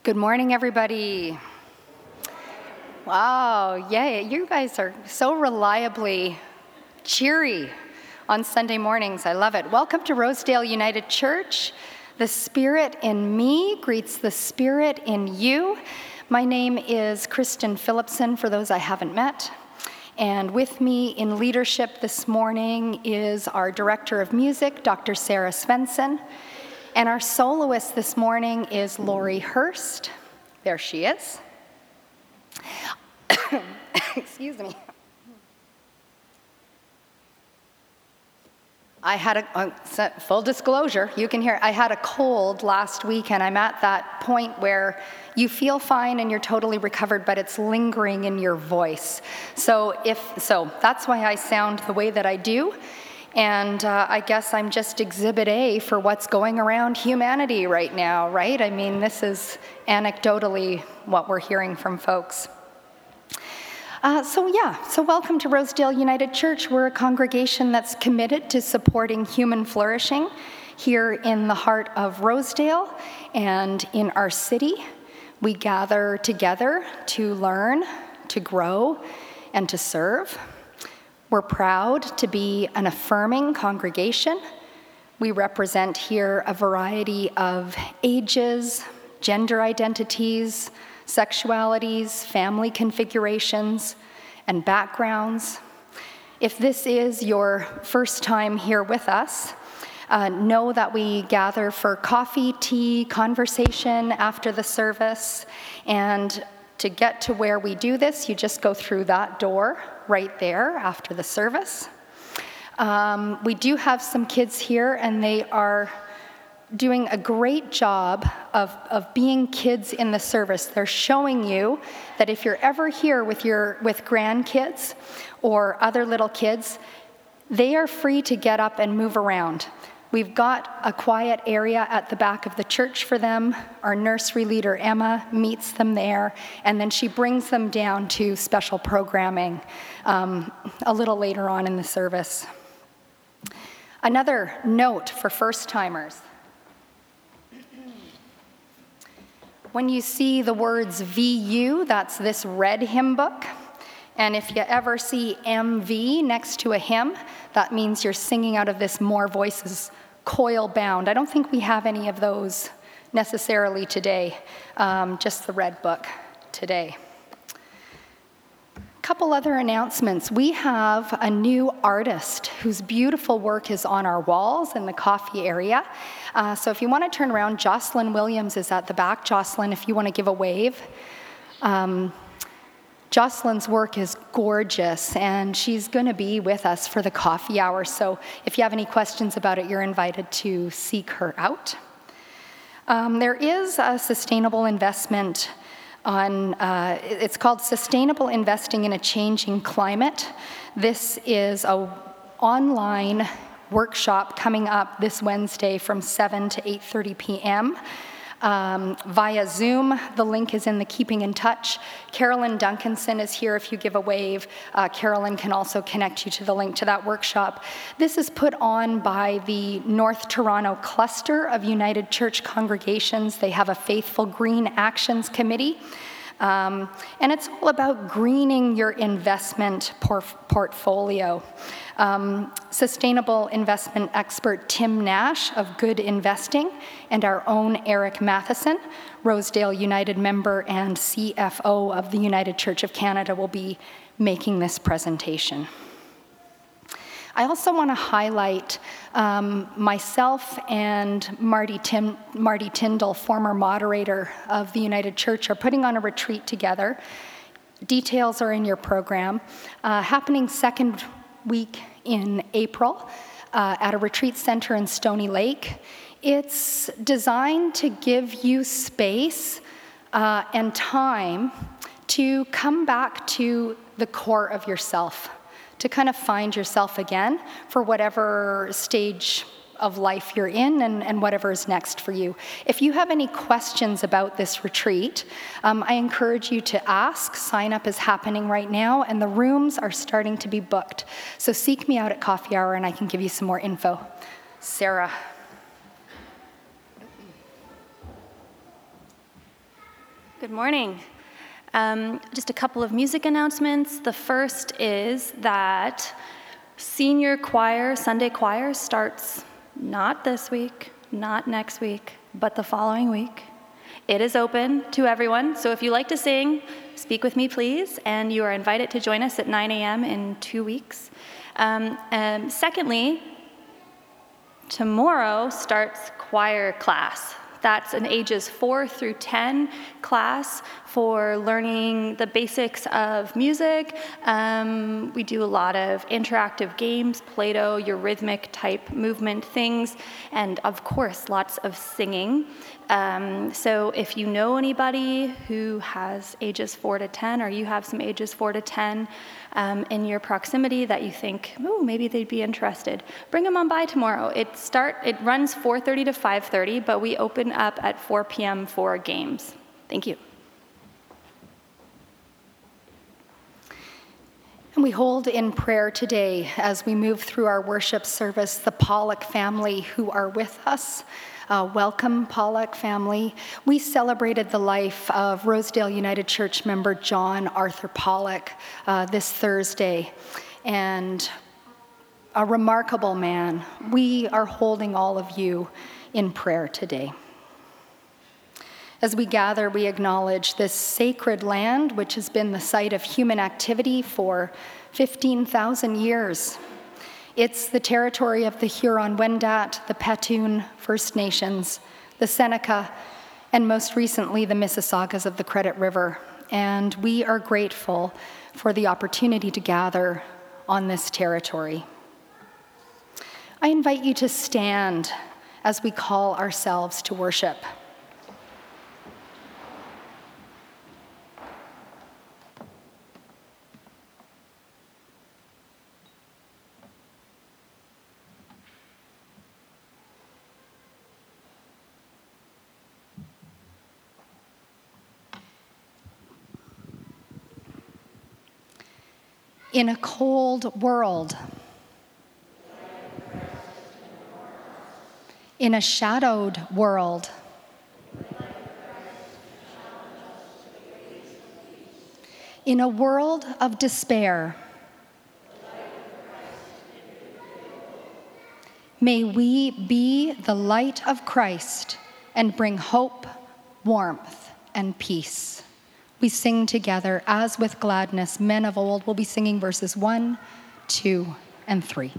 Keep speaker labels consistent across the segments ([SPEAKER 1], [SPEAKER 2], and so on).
[SPEAKER 1] Good morning, everybody. Wow, yay, you guys are so reliably cheery on Sunday mornings. I love it. Welcome to Rosedale United Church. The Spirit in me greets the Spirit in you. My name is Kristen Phillipson, for those I haven't met. And with me in leadership this morning is our Director of Music, Dr. Sarah Svensson. And our soloist this morning is Lori Hurst. There she is. Excuse me. I had full disclosure, you can hear, I had a cold last week, and I'm at that point where you feel fine and you're totally recovered, but it's lingering in your voice. So that's why I sound the way that I do. And I guess I'm just exhibit A for what's going around humanity right now, right? I mean, this is anecdotally what we're hearing from folks. So welcome to Rosedale United Church. We're a congregation that's committed to supporting human flourishing here in the heart of Rosedale and in our city. We gather together to learn, to grow, and to serve. We're proud to be an affirming congregation. We represent here a variety of ages, gender identities, sexualities, family configurations, and backgrounds. If this is your first time here with us, know that we gather for coffee, tea, conversation after the service, and to get to where we do this, you just go through that door right there after the service. We do have some kids here, and they are doing a great job of being kids in the service. They're showing you that if you're ever here with grandkids or other little kids, they are free to get up and move around. We've got a quiet area at the back of the church for them. Our nursery leader, Emma, meets them there, and then she brings them down to special programming a little later on in the service. Another note for first-timers. When you see the words VU, that's this red hymn book. And if you ever see MV next to a hymn, that means you're singing out of this More Voices coil bound. I don't think we have any of those necessarily today, just the red book today. A couple other announcements. We have a new artist whose beautiful work is on our walls in the coffee area. So if you want to turn around, Jocelyn Williams is at the back. Jocelyn, if you want to give a wave. Jocelyn's work is gorgeous, and she's going to be with us for the coffee hour. So if you have any questions about it, you're invited to seek her out. There is a sustainable investment it's called Sustainable Investing in a Changing Climate. This is an online workshop coming up this Wednesday from 7 to 8:30 p.m. Via Zoom. The link is in the Keeping in Touch. Carolyn Duncanson is here if you give a wave. Carolyn can also connect you to the link to that workshop. This is put on by the North Toronto Cluster of United Church Congregations. They have a Faithful Green Actions Committee. And it's all about greening your investment portfolio. Sustainable investment expert Tim Nash of Good Investing and our own Eric Matheson, Rosedale United member and CFO of the United Church of Canada, will be making this presentation. I also want to highlight myself and Marty Tyndall, former moderator of the United Church, are putting on a retreat together. Details are in your program. Happening second week in April at a retreat center in Stony Lake. It's designed to give you space and time to come back to the core of yourself, to kind of find yourself again for whatever stage of life you're in and whatever is next for you. If you have any questions about this retreat, I encourage you to ask. Sign up is happening right now, and the rooms are starting to be booked. So seek me out at coffee hour and I can give you some more info. Sarah.
[SPEAKER 2] Good morning. Just a couple of music announcements. The first is that senior choir, Sunday choir, starts not this week, not next week, but the following week. It is open to everyone, so if you like to sing, speak with me, please, and you are invited to join us at 9 a.m. in 2 weeks. Secondly, tomorrow starts choir class. That's an ages 4 through 10 class for learning the basics of music. We do a lot of interactive games, Play-Doh, your rhythmic type movement things, and of course, lots of singing. So if you know anybody who has ages 4 to 10, or you have some ages 4 to 10 in your proximity that you think, oh, maybe they'd be interested, bring them on by tomorrow. It runs 4:30 to 5:30, but we open up at 4 p.m. for games. Thank you.
[SPEAKER 1] And we hold in prayer today, as we move through our worship service, the Pollock family who are with us. Welcome, Pollock family. We celebrated the life of Rosedale United Church member John Arthur Pollock this Thursday, and a remarkable man. We are holding all of you in prayer today. As we gather, we acknowledge this sacred land, which has been the site of human activity for 15,000 years. It's the territory of the Huron-Wendat, the Petun First Nations, the Seneca, and most recently, the Mississaugas of the Credit River. And we are grateful for the opportunity to gather on this territory. I invite you to stand as we call ourselves to worship. In a cold world, in a shadowed world, in a world of despair, may we be the light of Christ and bring hope, warmth, and peace. We sing together, as with gladness, men of old. Will be singing verses 1, 2, and 3.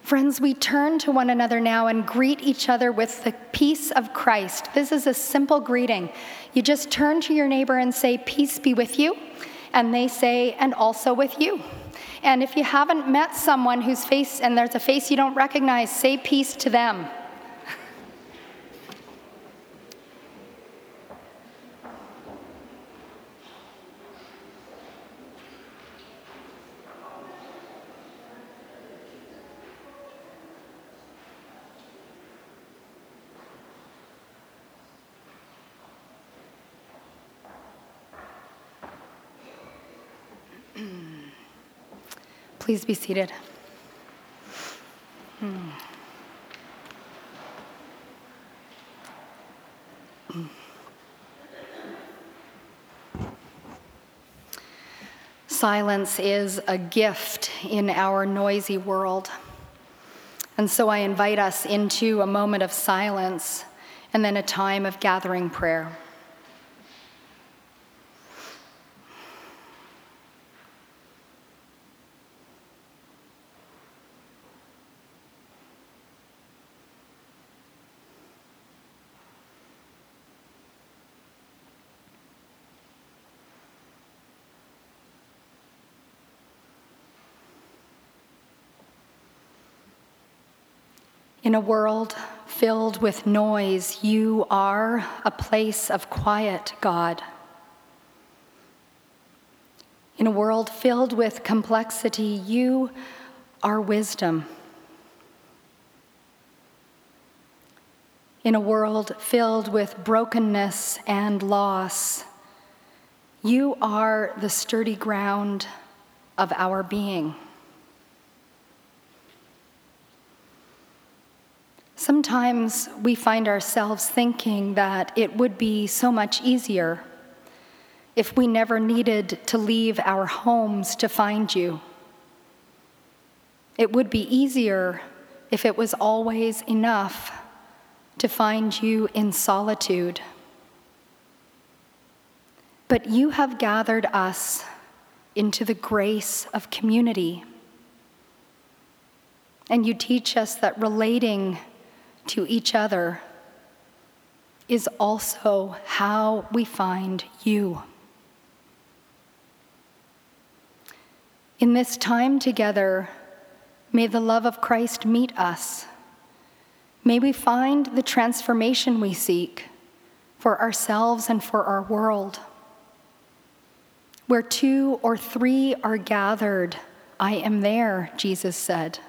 [SPEAKER 1] Friends, we turn to one another now and greet each other with the peace of Christ. This is a simple greeting. You just turn to your neighbor and say, "Peace be with you," and they say, "And also with you." And if you haven't met someone whose face, and there's a face you don't recognize, say peace to them. Please be seated. Silence is a gift in our noisy world. And so I invite us into a moment of silence and then a time of gathering prayer. In a world filled with noise, you are a place of quiet, God. In a world filled with complexity, you are wisdom. In a world filled with brokenness and loss, you are the sturdy ground of our being. Sometimes we find ourselves thinking that it would be so much easier if we never needed to leave our homes to find you. It would be easier if it was always enough to find you in solitude. But you have gathered us into the grace of community. And you teach us that relating to each other is also how we find you. In this time together, may the love of Christ meet us. May we find the transformation we seek for ourselves and for our world. Where 2 or 3 are gathered, I am there, Jesus said.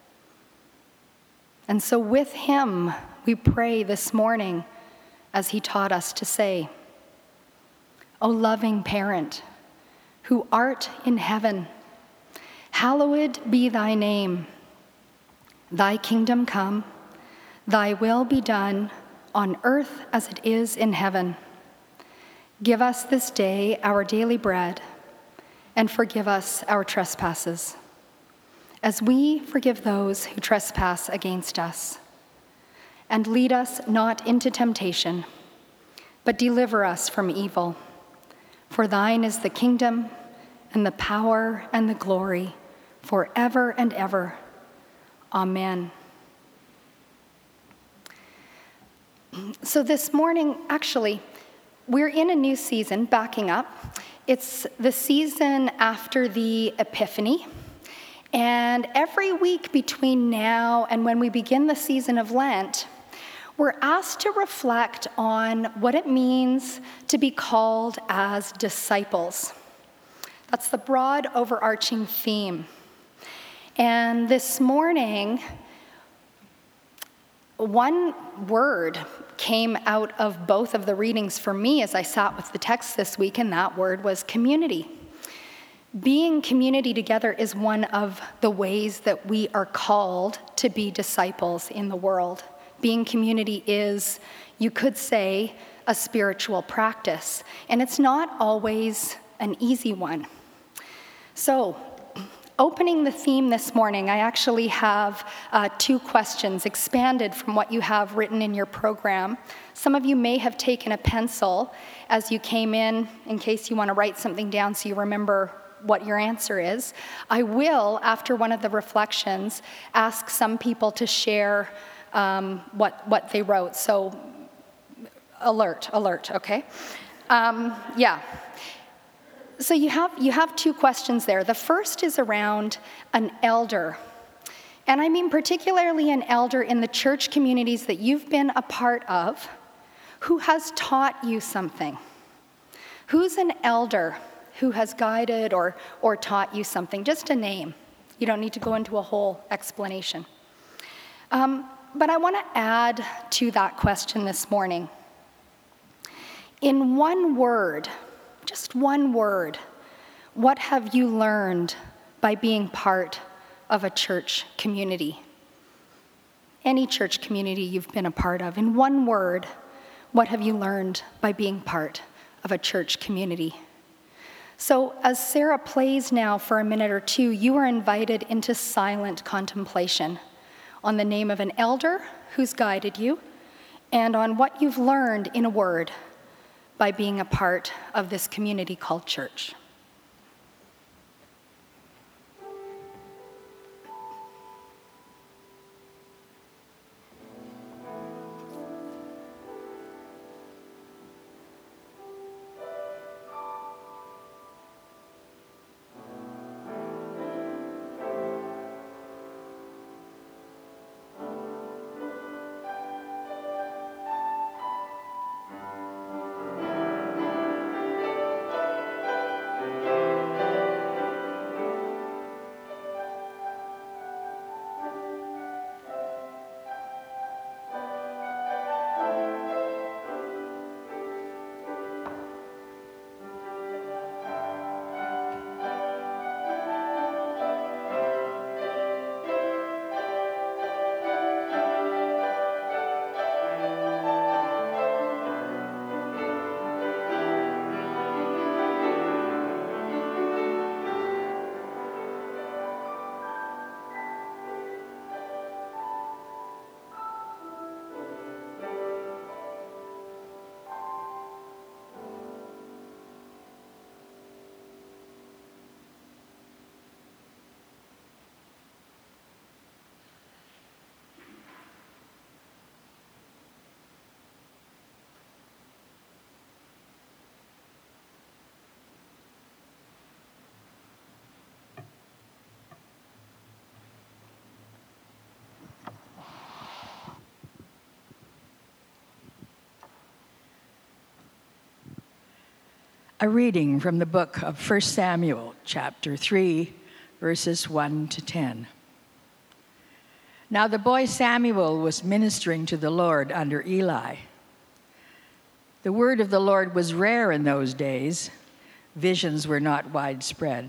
[SPEAKER 1] And so with him, we pray this morning as he taught us to say, "O loving parent, who art in heaven, hallowed be thy name. Thy kingdom come, thy will be done on earth as it is in heaven. Give us this day our daily bread, and forgive us our trespasses, as we forgive those who trespass against us. And lead us not into temptation, but deliver us from evil. For thine is the kingdom, and the power, and the glory, forever and ever. Amen." So this morning, actually, we're in a new season, backing up. It's the season after the Epiphany. And every week between now and when we begin the season of Lent, we're asked to reflect on what it means to be called as disciples. That's the broad overarching theme. And this morning, one word came out of both of the readings for me as I sat with the text this week, and that word was community. Being community together is one of the ways that we are called to be disciples in the world. Being community is, you could say, a spiritual practice, and it's not always an easy one. So, opening the theme this morning, I actually have 2 questions expanded from what you have written in your program. Some of you may have taken a pencil as you came in case you want to write something down so you remember what your answer is. I will, after one of the reflections, ask some people to share what they wrote. So alert, okay? Yeah. So you have two questions there. The first is around an elder. And I mean particularly an elder in the church communities that you've been a part of who has taught you something. Who's an elder who has guided or taught you something? Just a name. You don't need to go into a whole explanation. But I want to add to that question this morning. In one word, just one word, what have you learned by being part of a church community? Any church community you've been a part of. In one word, what have you learned by being part of a church community? So as Sarah plays now for a minute or two, you are invited into silent contemplation on the name of an elder who's guided you and on what you've learned in a word by being a part of this community called church.
[SPEAKER 3] A reading from the book of 1 Samuel, chapter 3, verses 1 to 10. Now the boy Samuel was ministering to the Lord under Eli. The word of the Lord was rare in those days. Visions were not widespread.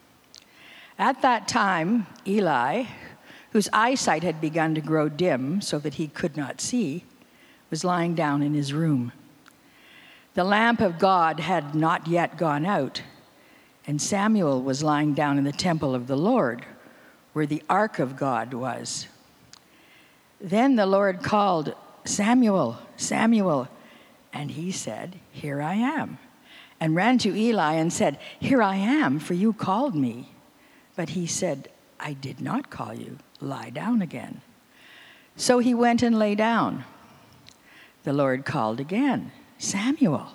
[SPEAKER 3] At that time, Eli, whose eyesight had begun to grow dim so that he could not see, was lying down in his room. The lamp of God had not yet gone out, and Samuel was lying down in the temple of the Lord, where the ark of God was. Then the Lord called, "Samuel, Samuel," and he said, "Here I am," and ran to Eli and said, "Here I am, for you called me." But he said, "I did not call you. Lie down again." So he went and lay down. The Lord called again, "Samuel."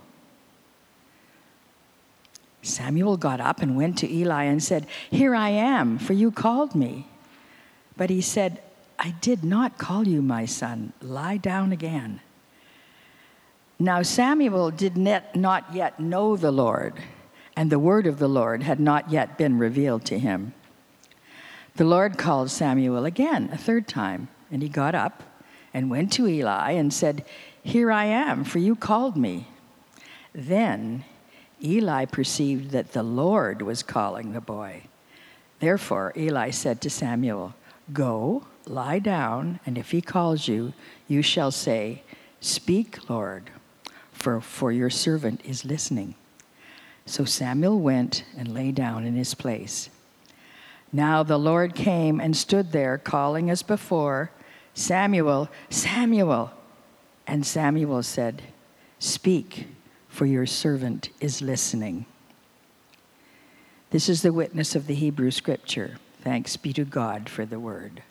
[SPEAKER 3] Samuel got up and went to Eli and said, "Here I am, for you called me." But he said, "I did not call you, my son. Lie down again." Now Samuel did not yet know the Lord, and the word of the Lord had not yet been revealed to him. The Lord called Samuel again a third time, and he got up and went to Eli and said, "Here I am, for you called me." Then Eli perceived that the Lord was calling the boy. Therefore Eli said to Samuel, "Go, lie down, and if he calls you, you shall say, 'Speak, Lord, for your servant is listening.'" So Samuel went and lay down in his place. Now the Lord came and stood there, calling as before, "Samuel, Samuel." And Samuel said, "Speak, for your servant is listening." This is the witness of the Hebrew Scripture. Thanks be to God for the word.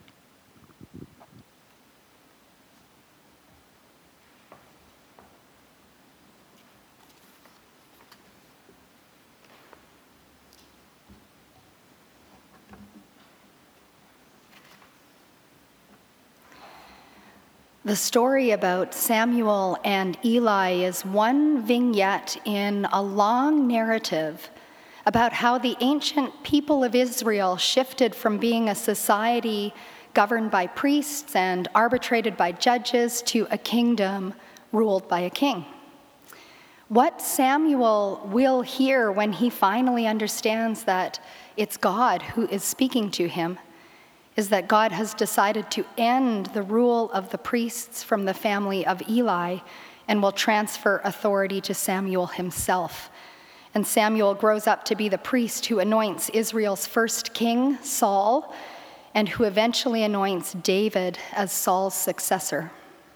[SPEAKER 1] The story about Samuel and Eli is one vignette in a long narrative about how the ancient people of Israel shifted from being a society governed by priests and arbitrated by judges to a kingdom ruled by a king. What Samuel will hear when he finally understands that it's God who is speaking to him is that God has decided to end the rule of the priests from the family of Eli and will transfer authority to Samuel himself. And Samuel grows up to be the priest who anoints Israel's first king, Saul, and who eventually anoints David as Saul's successor.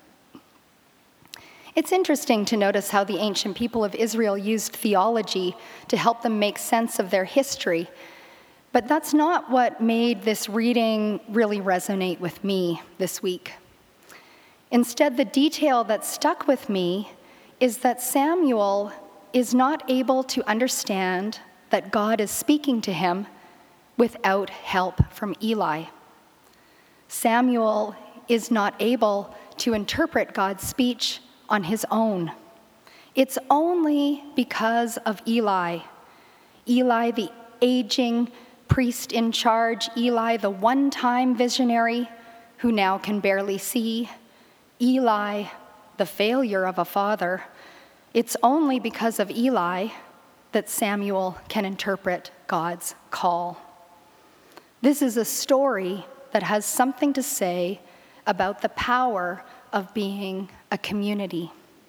[SPEAKER 1] It's interesting to notice how the ancient people of Israel used theology to help them make sense of their history. But that's not what made this reading really resonate with me this week. Instead, the detail that stuck with me is that Samuel is not able to understand that God is speaking to him without help from Eli. Samuel is not able to interpret God's speech on his own. It's only because of Eli. Eli, the aging priest in charge, Eli, the one-time visionary who now can barely see, Eli, the failure of a father. It's only because of Eli that Samuel can interpret God's call. This is a story that has something to say about the power of being a community.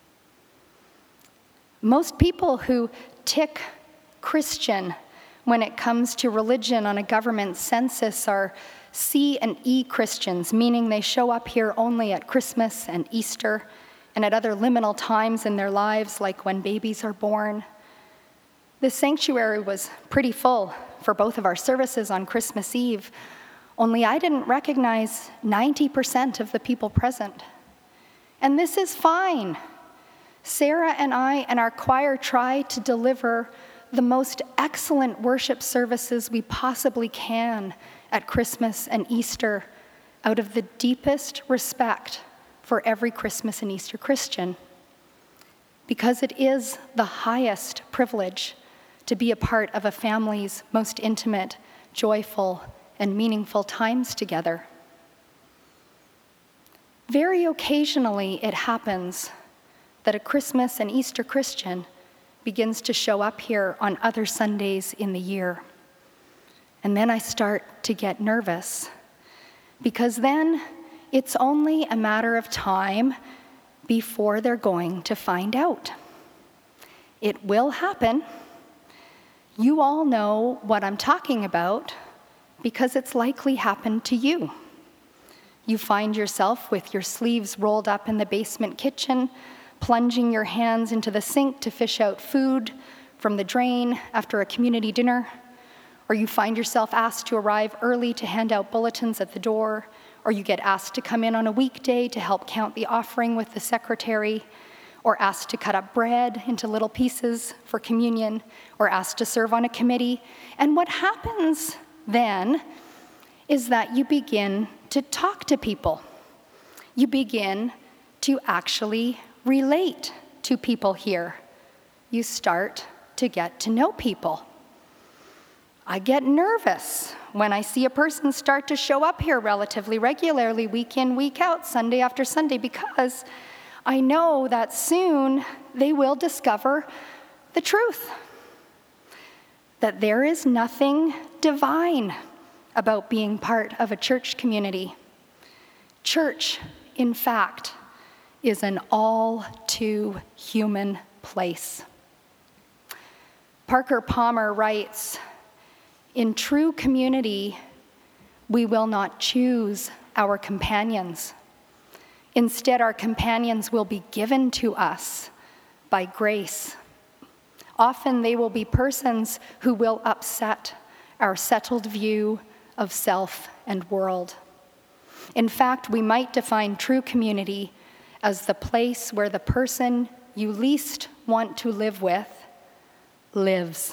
[SPEAKER 1] Most people who tick Christian when it comes to religion on a government census are C and E Christians, meaning they show up here only at Christmas and Easter and at other liminal times in their lives, like when babies are born. The sanctuary was pretty full for both of our services on Christmas Eve, only I didn't recognize 90% of the people present. And this is fine. Sarah and I and our choir try to deliver the most excellent worship services we possibly can at Christmas and Easter out of the deepest respect for every Christmas and Easter Christian, because it is the highest privilege to be a part of a family's most intimate, joyful, and meaningful times together. Very occasionally it happens that a Christmas and Easter Christian begins to show up here on other Sundays in the year. And then I start to get nervous, because then it's only a matter of time before they're going to find out. It will happen. You all know what I'm talking about because it's likely happened to you. You find yourself with your sleeves rolled up in the basement kitchen, plunging your hands into the sink to fish out food from the drain after a community dinner, or you find yourself asked to arrive early to hand out bulletins at the door, or you get asked to come in on a weekday to help count the offering with the secretary, or asked to cut up bread into little pieces for communion, or asked to serve on a committee. And what happens then is that you begin to talk to people. You begin to actually relate to people here. You start to get to know people. I get nervous when I see a person start to show up here relatively regularly, week in, week out, Sunday after Sunday, because I know that soon they will discover the truth, that there is nothing divine about being part of a church community. Church, in fact, is an all too human place. Parker Palmer writes, "In true community, we will not choose our companions. Instead, our companions will be given to us by grace. Often they will be persons who will upset our settled view of self and world. In fact, we might define true community as the place where the person you least want to live with lives.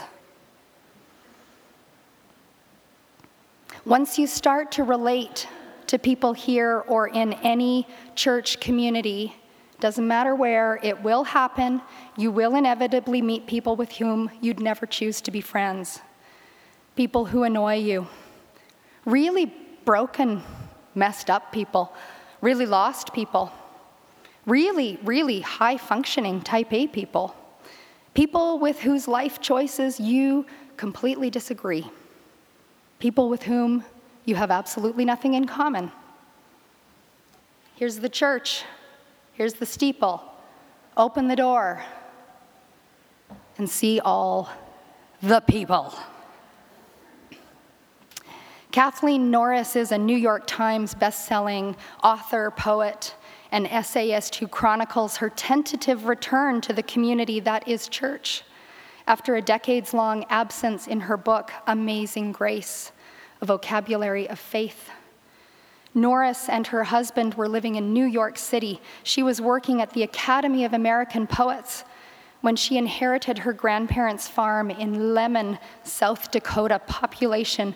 [SPEAKER 1] Once you start to relate to people here or in any church community, doesn't matter where, it will happen. You will inevitably meet people with whom you'd never choose to be friends. People who annoy you. Really broken, messed up people. Really lost people. Really, really high-functioning type A people. People with whose life choices you completely disagree. People with whom you have absolutely nothing in common. Here's the church. Here's the steeple. Open the door and see all the people. Kathleen Norris is a New York Times best-selling author, poet, and essayist who chronicles her tentative return to the community that is church after a decades-long absence in her book, Amazing Grace, a vocabulary of faith. Norris and her husband were living in New York City. She was working at the Academy of American Poets when she inherited her grandparents' farm in Lemon, South Dakota, population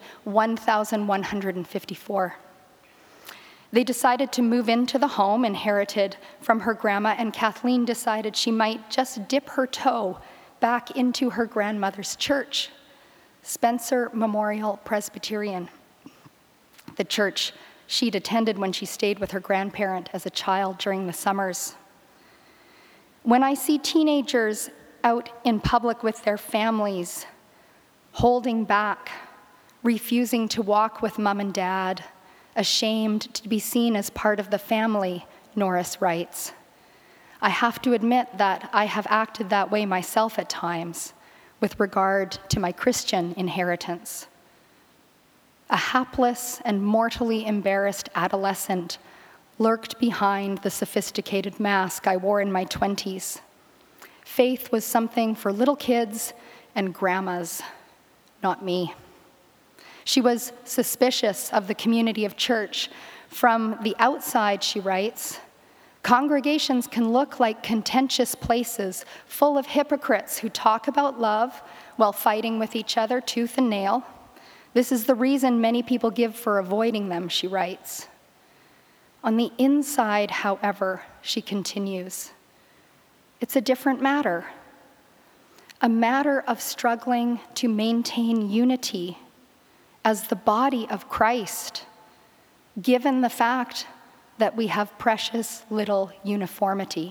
[SPEAKER 1] 1,154. They decided to move into the home inherited from her grandma, and Kathleen decided she might just dip her toe back into her grandmother's church, Spencer Memorial Presbyterian, the church she'd attended when she stayed with her grandparent as a child during the summers. When I see teenagers out in public with their families, holding back, refusing to walk with mom and dad, ashamed to be seen as part of the family, Norris writes, I have to admit that I have acted that way myself at times with regard to my Christian inheritance. A hapless and mortally embarrassed adolescent lurked behind the sophisticated mask I wore in my 20s. Faith was something for little kids and grandmas, not me. She was suspicious of the community of church. From the outside, she writes, congregations can look like contentious places full of hypocrites who talk about love while fighting with each other tooth and nail. This is the reason many people give for avoiding them, she writes. On the inside, however, she continues, it's a different matter. A matter of struggling to maintain unity as the body of Christ, given the fact that we have precious little uniformity.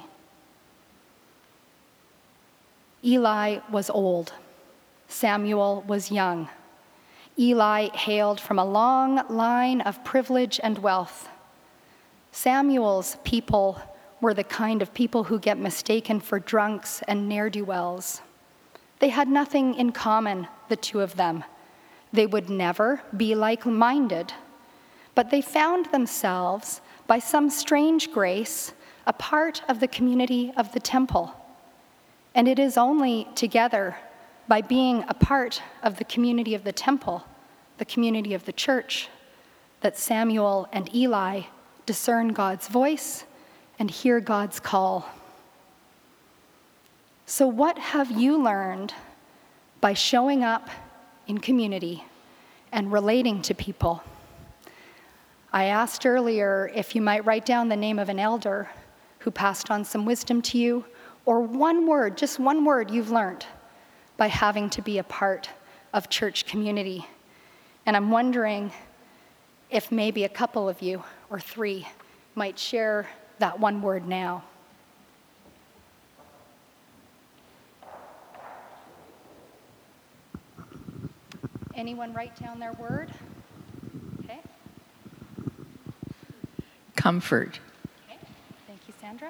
[SPEAKER 1] Eli was old. Samuel was young. Eli hailed from a long line of privilege and wealth. Samuel's people were the kind of people who get mistaken for drunks and ne'er-do-wells. They had nothing in common, the two of them. They would never be like-minded, but they found themselves, by some strange grace, a part of the community of the temple. And it is only together, by being a part of the community of the temple, the community of the church, that Samuel and Eli discern God's voice and hear God's call. So what have you learned by showing up in community and relating to people? I asked earlier if you might write down the name of an elder who passed on some wisdom to you, or one word, just one word you've learned by having to be a part of church community. And I'm wondering if maybe a couple of you, or three, might share that one word now. Anyone write down their word? Okay.
[SPEAKER 3] Comfort.
[SPEAKER 1] Okay. Thank you, Sandra.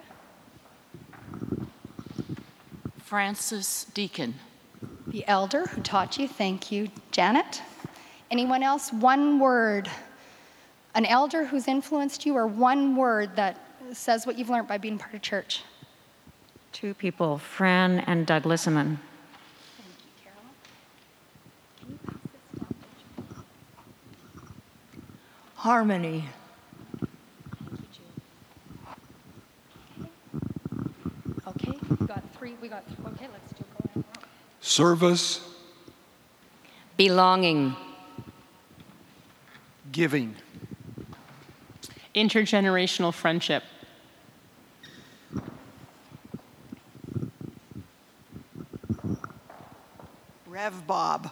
[SPEAKER 4] Francis Deacon.
[SPEAKER 1] The elder who taught you. Thank you, Janet. Anyone else? One word. An elder who's influenced you, or one word that says what you've learned by being part of church.
[SPEAKER 5] Two people, Fran and Doug Lissaman.
[SPEAKER 3] harmony.
[SPEAKER 1] Okay, we got three. Okay, let's do go.
[SPEAKER 5] Service,
[SPEAKER 6] belonging,
[SPEAKER 5] giving,
[SPEAKER 7] intergenerational friendship,
[SPEAKER 8] Rev Bob.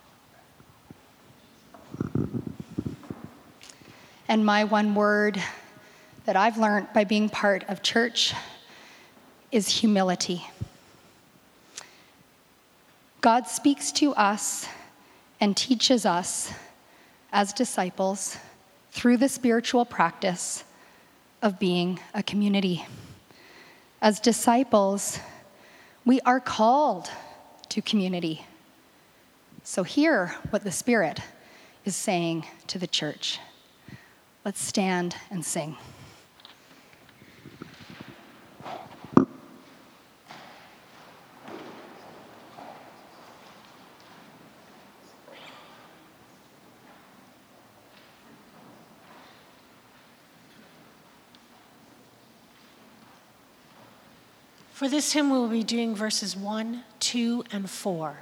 [SPEAKER 1] And my one word that I've learned by being part of church is humility. God speaks to us and teaches us as disciples through the spiritual practice of being a community. As disciples, we are called to community. So hear what the Spirit is saying to the church. Let's stand and sing.
[SPEAKER 9] For this hymn, we'll be doing verses 1, 2, and 4.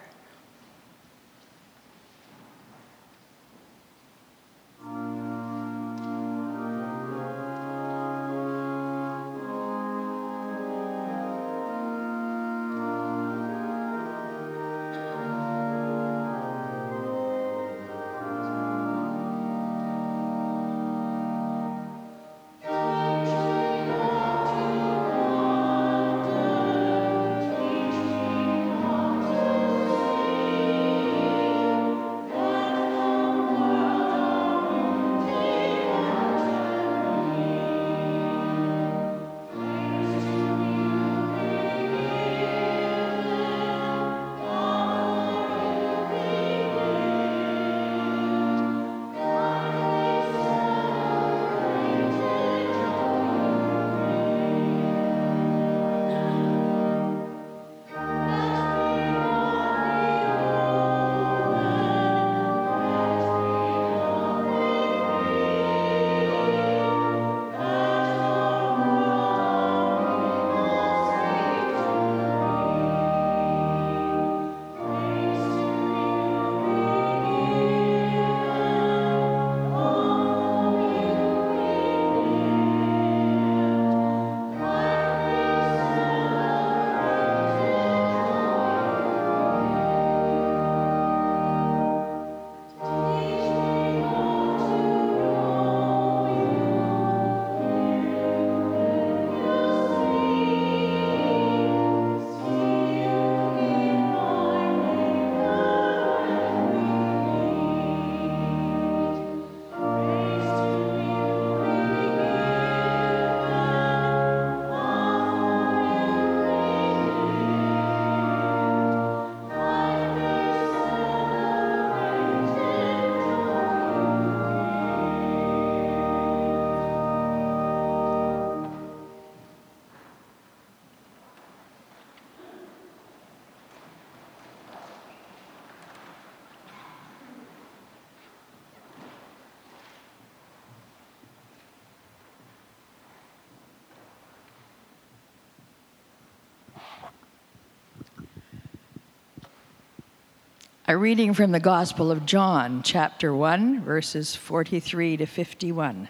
[SPEAKER 3] A reading from the Gospel of John, chapter 1, verses 43 to 51.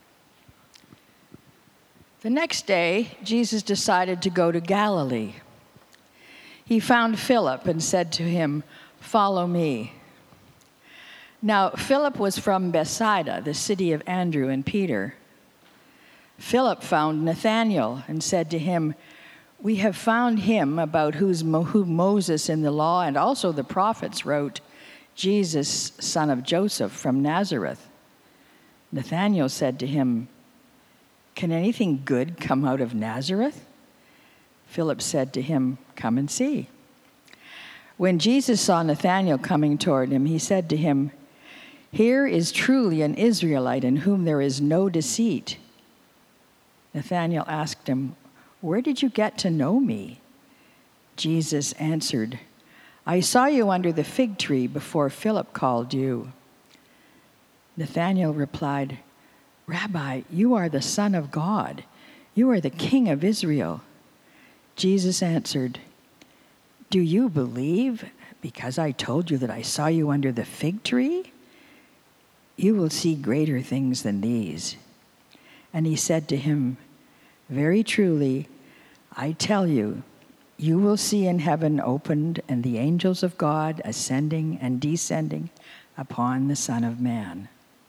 [SPEAKER 3] The next day, Jesus decided to go to Galilee. He found Philip and said to him, "Follow me." Now, Philip was from Bethsaida, the city of Andrew and Peter. Philip found Nathanael and said to him, "We have found him about who Moses in the law and also the prophets wrote, Jesus, son of Joseph from Nazareth." Nathanael said to him, "Can anything good come out of Nazareth?" Philip said to him, "Come and see." When Jesus saw Nathanael coming toward him, he said to him, "Here is truly an Israelite in whom there is no deceit." Nathanael asked him, "Where did you get to know me?" Jesus answered, "I saw you under the fig tree before Philip called you." Nathanael replied, "Rabbi, you are the Son of God. You are the King of Israel." Jesus answered, "Do you believe because I told you that I saw you under the fig tree? You will see greater things than these." And he said to him, "Very truly, I tell you, you will see in heaven opened and the angels of God ascending and descending upon the Son of Man."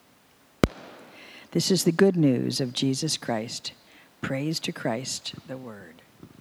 [SPEAKER 3] This is the good news of Jesus Christ. Praise to Christ, the Word.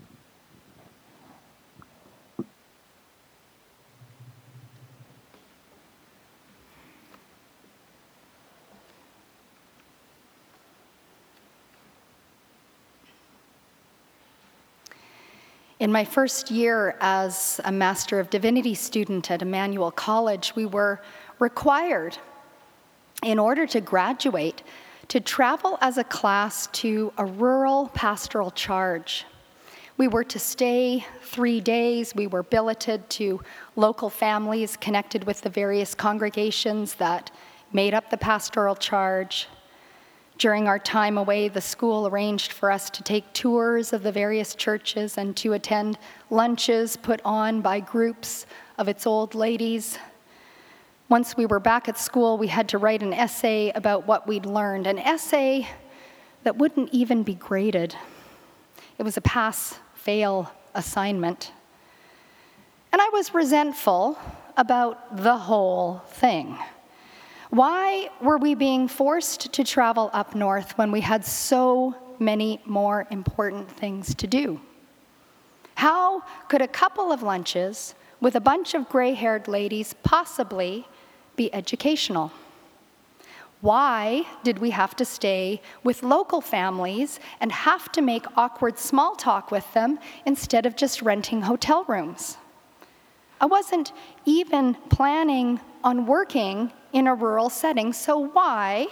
[SPEAKER 1] In my first year as a Master of Divinity student at Emmanuel College, we were required, in order to graduate, to travel as a class to a rural pastoral charge. We were to stay 3 days. We were billeted to local families connected with the various congregations that made up the pastoral charge. During our time away, the school arranged for us to take tours of the various churches and to attend lunches put on by groups of its old ladies. Once we were back at school, we had to write an essay about what we'd learned, an essay that wouldn't even be graded. It was a pass-fail assignment. And I was resentful about the whole thing. Why were we being forced to travel up north when we had so many more important things to do? How could a couple of lunches with a bunch of gray-haired ladies possibly be educational? Why did we have to stay with local families and have to make awkward small talk with them instead of just renting hotel rooms? I wasn't even planning on working in a rural setting, so why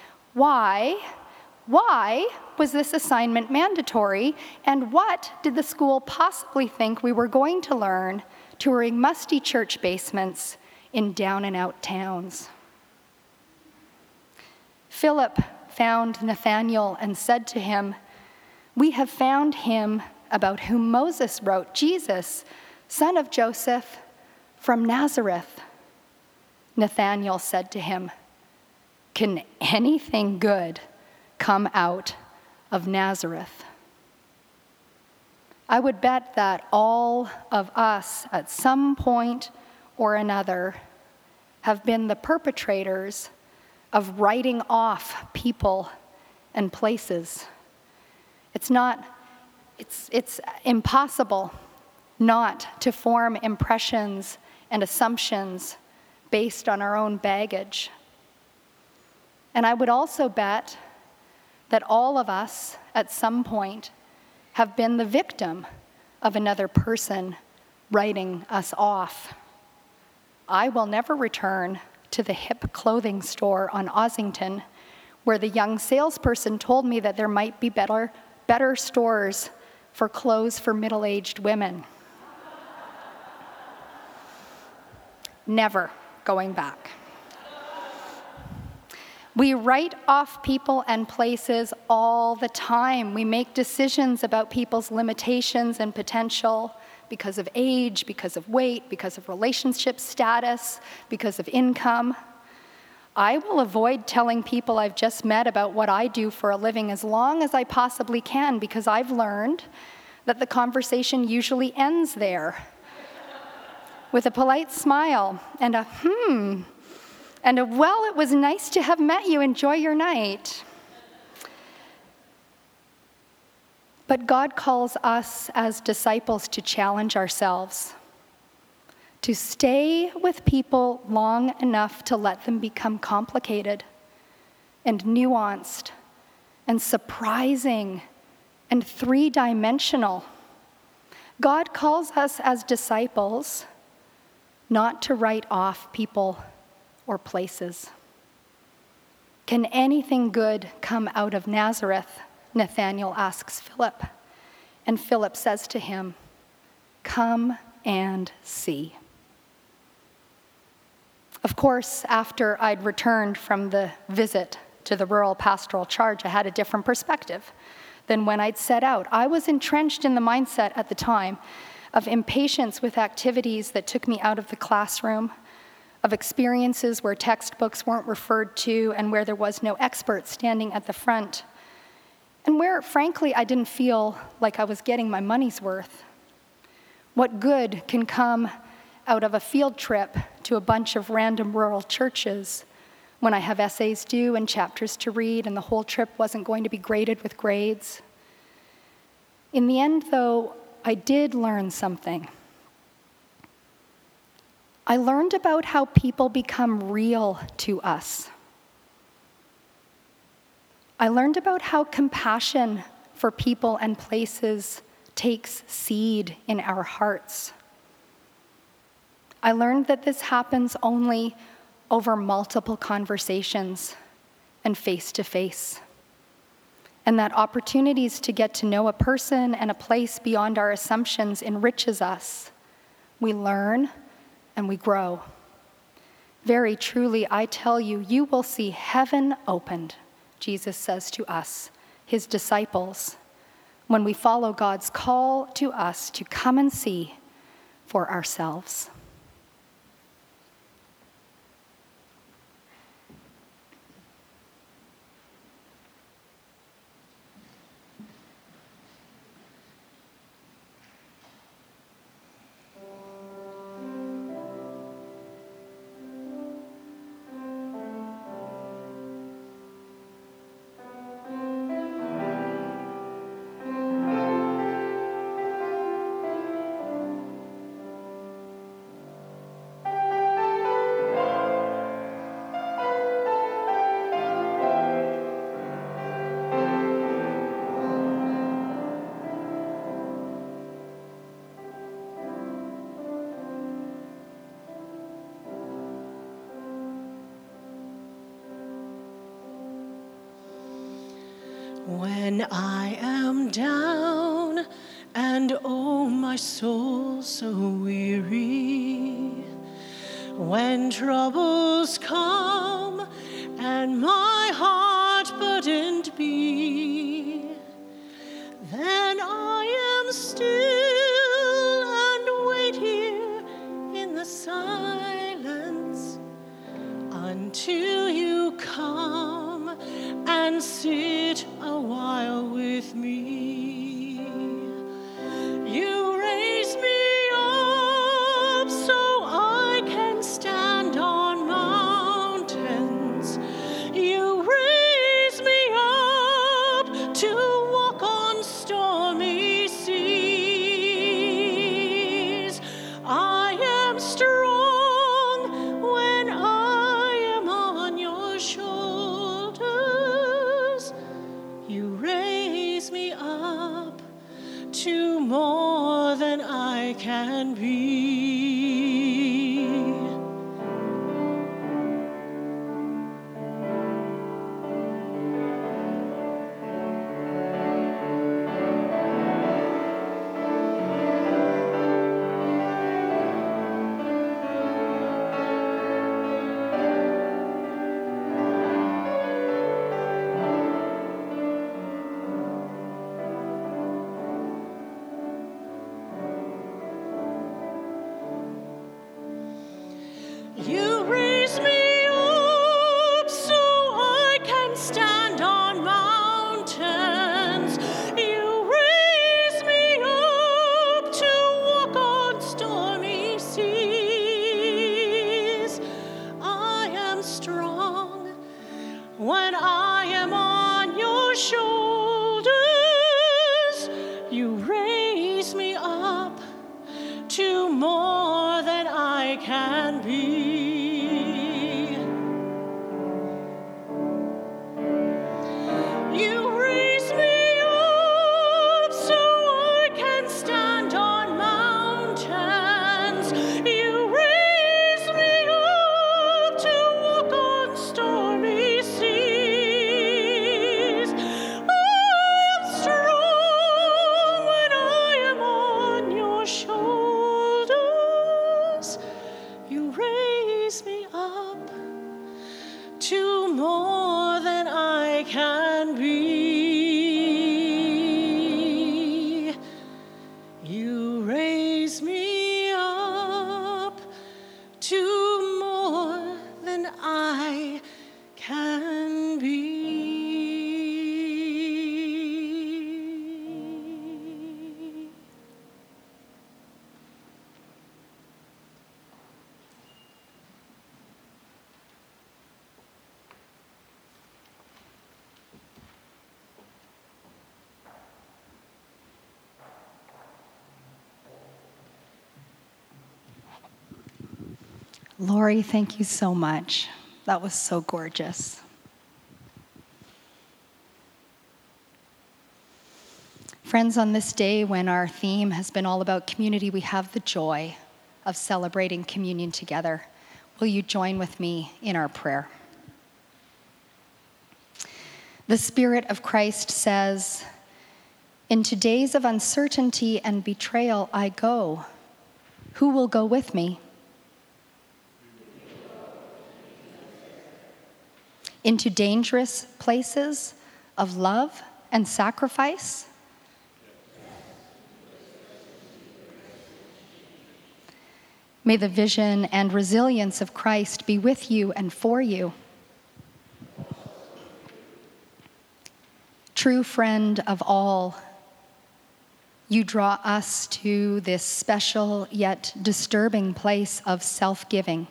[SPEAKER 1] was this assignment mandatory, and what did the school possibly think we were going to learn touring musty church basements in down-and-out towns? Philip found Nathanael and said to him, "We have found him about whom Moses wrote, Jesus, son of Joseph, from Nazareth." Nathanael said to him, "Can anything good come out of Nazareth?" I would bet that all of us at some point or another have been the perpetrators of writing off people and places. It's impossible not to form impressions and assumptions based on our own baggage. And I would also bet that all of us at some point have been the victim of another person writing us off. I will never return to the hip clothing store on Ossington, where the young salesperson told me that there might be better stores for clothes for middle-aged women. Never going back. We write off people and places all the time. We make decisions about people's limitations and potential because of age, because of weight, because of relationship status, because of income. I will avoid telling people I've just met about what I do for a living as long as I possibly can, because I've learned that the conversation usually ends there with a polite smile and a and a, "Well, it was nice to have met you. Enjoy your night." But God calls us as disciples to challenge ourselves, to stay with people long enough to let them become complicated and nuanced and surprising and three-dimensional. God calls us as disciples not to write off people or places. Can anything good come out of Nazareth? Nathanael asks Philip. And Philip says to him, "Come and see." Of course, after I'd returned from the visit to the rural pastoral charge, I had a different perspective than when I'd set out. I was entrenched in the mindset at the time of impatience with activities that took me out of the classroom, of experiences where textbooks weren't referred to and where there was no expert standing at the front, and where, frankly, I didn't feel like I was getting my money's worth. What good can come out of a field trip to a bunch of random rural churches when I have essays due and chapters to read and the whole trip wasn't going to be graded with grades? In the end, though, I did learn something. I learned about how people become real to us. I learned about how compassion for people and places takes seed in our hearts. I learned that this happens only over multiple conversations and face-to-face, and that opportunities to get to know a person and a place beyond our assumptions enriches us. We learn and we grow. Very truly, I tell you, you will see heaven opened, Jesus says to us, his disciples, when we follow God's call to us to come and see for ourselves.
[SPEAKER 9] When I am down and oh, my soul so weary, when troubles come and my heart burdened be, then I am still and wait here in the silence until you come and sit a while with me. You raise me up so I can stand on mountains. You raise me up to walk on stormy seas. I am strong when I am on your shoulders. You raise me up to more than I can be. You raise me up so I can stand on mountains. You raise me up to walk on stormy seas. I am strong when I am on your shoulders. You raise me up to more than I can be. You raise me up so I can stand on mountains. You raise me up to walk on stormy seas. can be. You raise me up to more than I can be.
[SPEAKER 1] Lori, thank you so much. That was so gorgeous. Friends, on this day when our theme has been all about community, we have the joy of celebrating communion together. Will you join with me in our prayer? The Spirit of Christ says, "Into days of uncertainty and betrayal I go. Who will go with me? Into dangerous places of love and sacrifice? May the vision and resilience of Christ be with you and for you. True friend of all, you draw us to this special yet disturbing place of self-giving,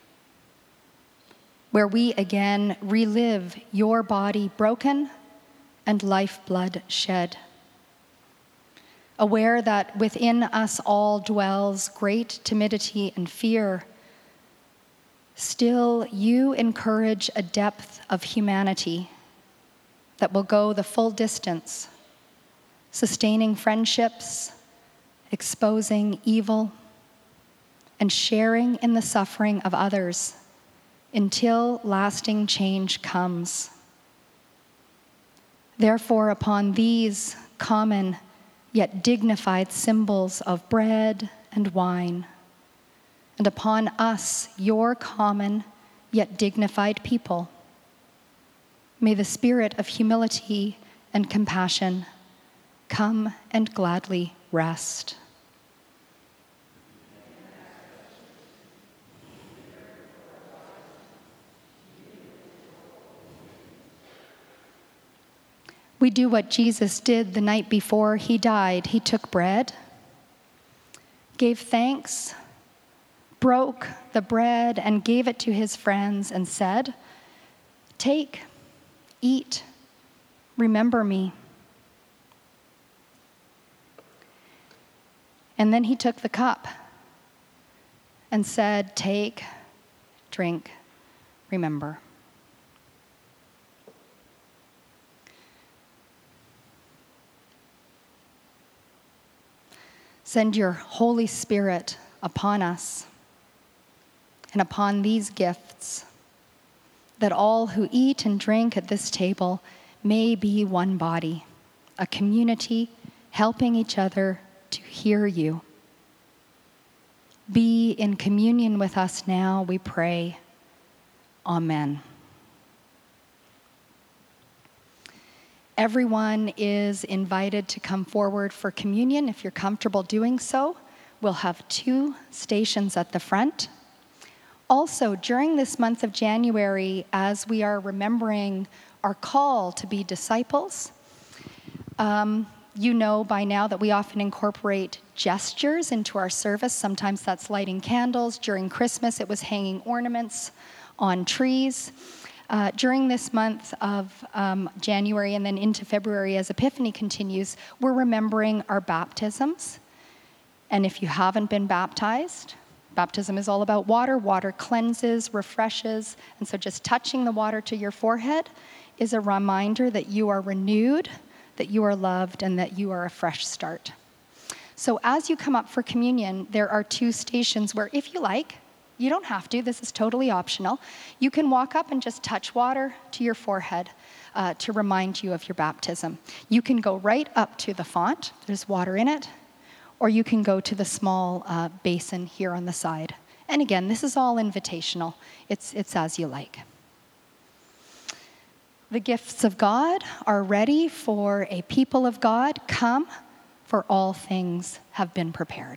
[SPEAKER 1] where we again relive your body broken and lifeblood shed. Aware that within us all dwells great timidity and fear, still you encourage a depth of humanity that will go the full distance, sustaining friendships, exposing evil, and sharing in the suffering of others until lasting change comes. Therefore, upon these common yet dignified symbols of bread and wine, and upon us, your common yet dignified people, may the spirit of humility and compassion come and gladly rest. We do what Jesus did the night before he died. He took bread, gave thanks, broke the bread, and gave it to his friends and said, "Take, eat, remember me." And then he took the cup and said, "Take, drink, remember." Send your Holy Spirit upon us and upon these gifts, that all who eat and drink at this table may be one body, a community helping each other to hear you. Be in communion with us now, we pray. Amen. Everyone is invited to come forward for communion. If you're comfortable doing so, we'll have 2 stations at the front. Also, during this month of January, as we are remembering our call to be disciples, you know by now that we often incorporate gestures into our service. Sometimes that's lighting candles. During Christmas, it was hanging ornaments on trees. During this month of January and then into February as Epiphany continues, we're remembering our baptisms. And if you haven't been baptized, baptism is all about water. Water cleanses, refreshes. And so just touching the water to your forehead is a reminder that you are renewed, that you are loved, and that you are a fresh start. So as you come up for communion, there are 2 stations where, if you like, you don't have to, this is totally optional, you can walk up and just touch water to your forehead to remind you of your baptism. You can go right up to the font, there's water in it, or you can go to the small basin here on the side. And again, this is all invitational. It's as you like. The gifts of God are ready for a people of God. Come, for all things have been prepared.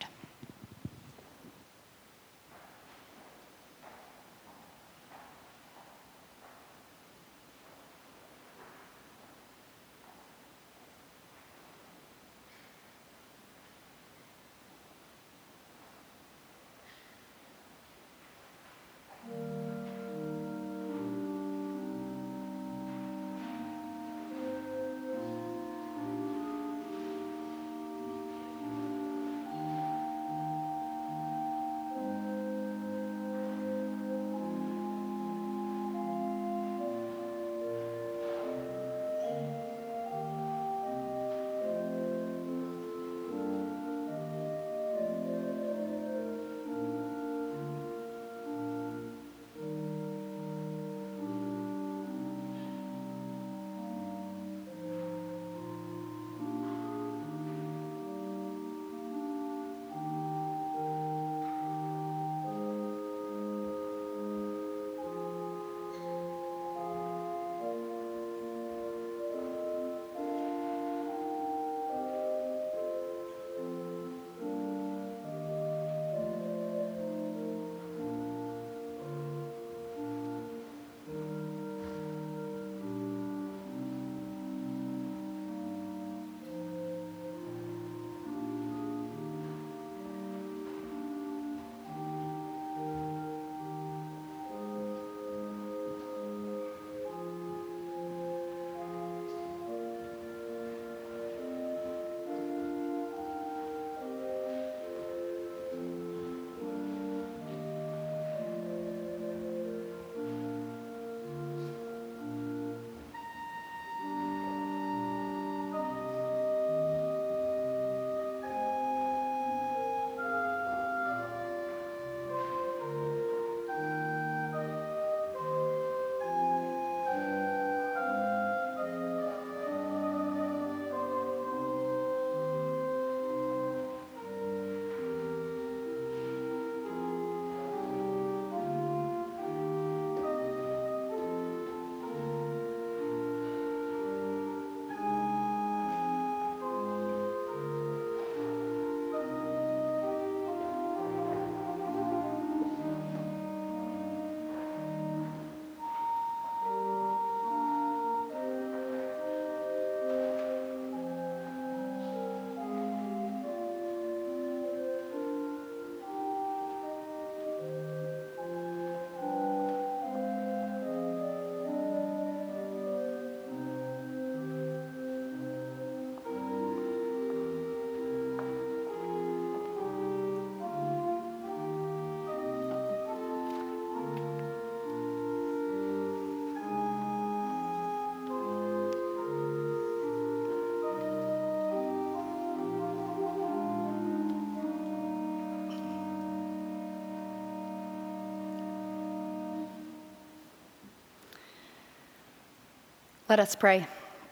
[SPEAKER 1] Let us pray.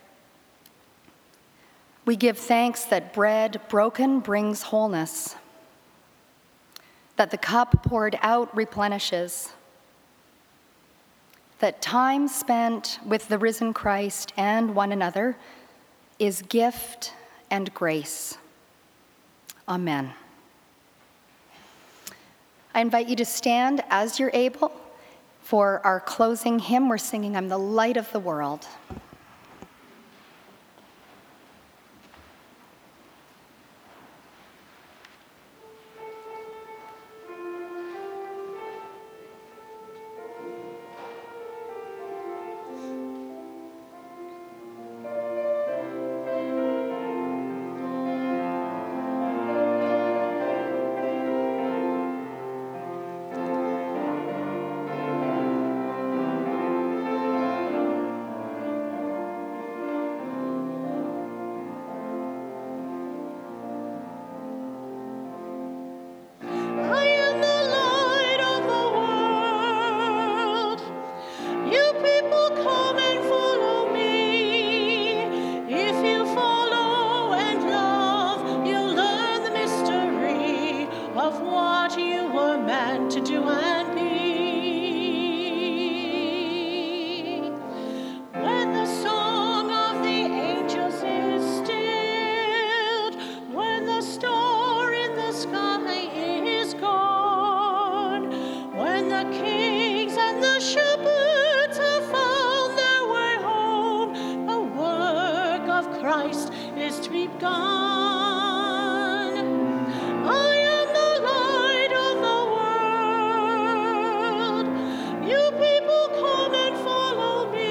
[SPEAKER 1] We give thanks that bread broken brings wholeness, that the cup poured out replenishes, that time spent with the risen Christ and one another is gift and grace. Amen. I invite you to stand as you're able for our closing hymn. We're singing, "I'm the Light of the World."
[SPEAKER 9] Christ is to be begun. I am the light of the world. You people come and follow me.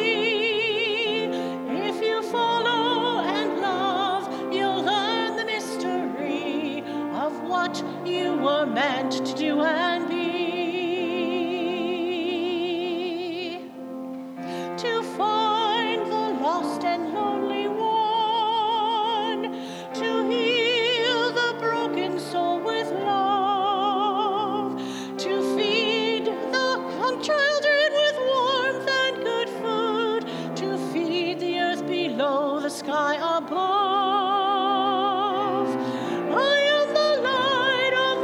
[SPEAKER 9] If you follow and love, you'll learn the mystery of what you were meant to do and be. To find the lost and lonely one, to heal the broken soul with love, to feed the children with warmth and good food, to feed the earth below, the sky above. I am the light of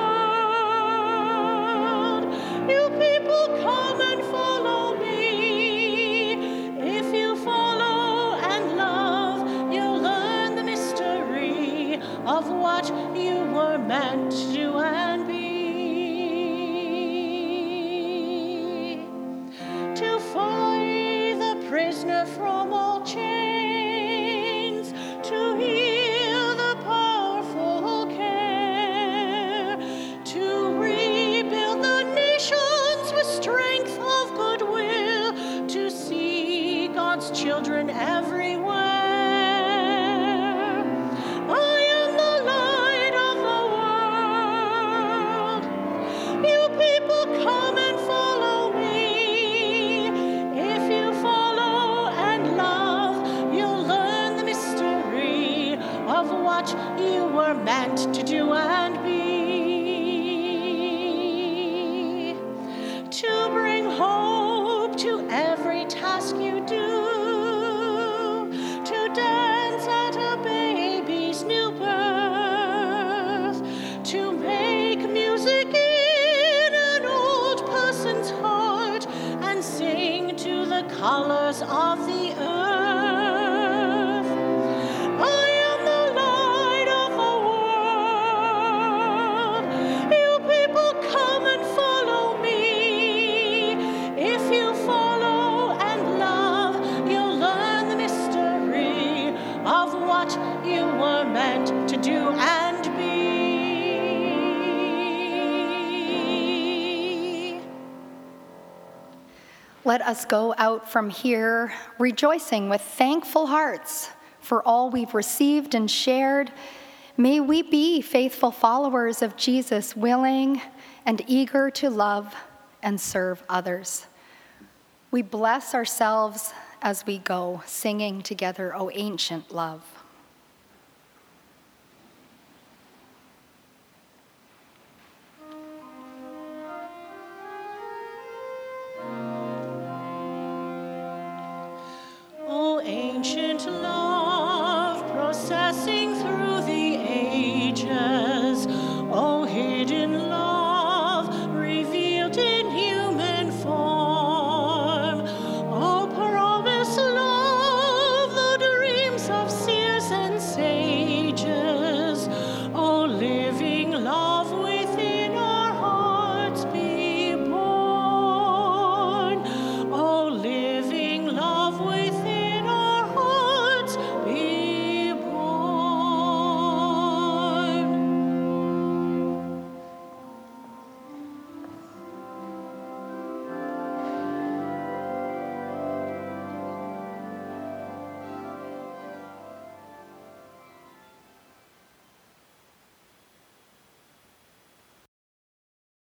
[SPEAKER 9] the world. You people come and follow me. If you follow and love, you'll learn the mystery of what you were meant to do and be. To free the prisoner from all chains, to heal the powerful care, to rebuild the nations with strength of goodwill, to see God's children everywhere. I am the light of the world. You people come and follow me. If you follow and love, you'll learn the mystery of what you were meant to do and be. To bring hope to every task you do, to dance at a baby's new birth, to make music in an old person's heart, and sing to the colors of the earth. I am the light of the world. You people come and follow me. If you follow and love, you'll learn the mystery of what you were meant to do and be.
[SPEAKER 1] Let us go out from here rejoicing with thankful hearts for all we've received and shared. May we be faithful followers of Jesus, willing and eager to love and serve others. We bless ourselves as we go, singing together, O Ancient Love.
[SPEAKER 9] O ancient love, processing